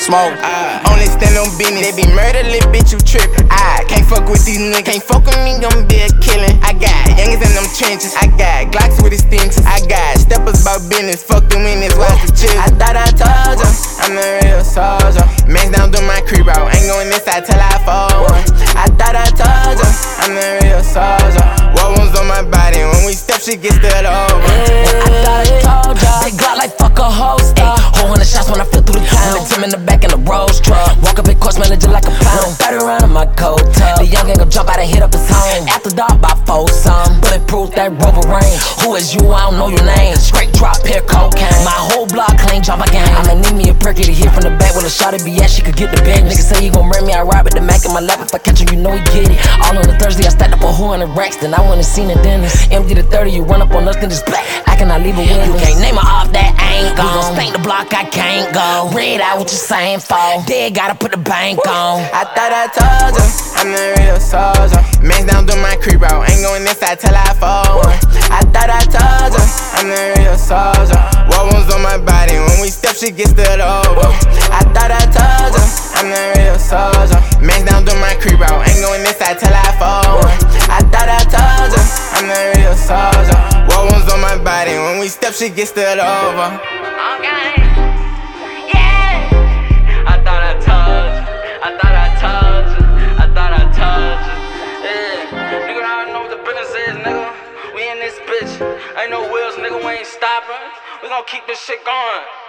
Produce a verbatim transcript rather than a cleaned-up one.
smoke. Uh, only stand on business. They be murder, little bitch, you trip. I can't fuck with these niggas. Can't fuck with me, gon' be a killin'. I got youngins in them trenches. I got Glocks with extensions. I got steppers about business. Fuck the winners, watch the chill. I thought I told ya, I'm a real soldier. Man's down through my creep out. Ain't going inside till I fall one. I thought I told ya, I'm a real soldier. War wounds on my body. When we step, shit get still over. I thought I told ya. Big Glock like fuck a holster. Whole hundred shots when I feel through the town. Tim in the back in the Rolls truck. Walk up in course manager like a pound. thirty round in my coat tub. The young gang gon' jump out and hit up his home. After dark by four some. Bulletproof that Rover range. Who is you? I don't know your name. Straight drop here cocaine. My whole block clean drop again. I'ma need me a perky to hit from the back. When a shot be at, she could get the bag. Niggas say he gon' murder me. I ride with the Mac in my lap. If I catch him, you know he get it. All on the Thursday, I stacked up a hundred racks. Then I went and seen a dentist. Empty the thirty, you run up on us, then just black. I cannot leave a win. You can't name her off that ain't gone. We gon' spank the block, I can't go. Red out with your same fall. Dead, gotta put the bank on. I thought I told ya, I'm a real soldier. Man's down through my creep out. Ain't going inside till I fall one. I thought I told ya, I'm a real soldier. War wounds on my body. When we step, shit get stood over. I thought I told ya, I'm a real soldier. Man's down through my creep out. Ain't going inside till I fall one. I thought I told ya, I'm a real soldier. War wounds on my body. When we step, shit get stood over. Okay. Yeah. I thought I told you. I thought I told you. I thought I told you. Yeah. Nigga, I don't know what the business is, nigga. We in this bitch. Ain't no wheels, nigga. We ain't stopping. We gon' keep this shit going.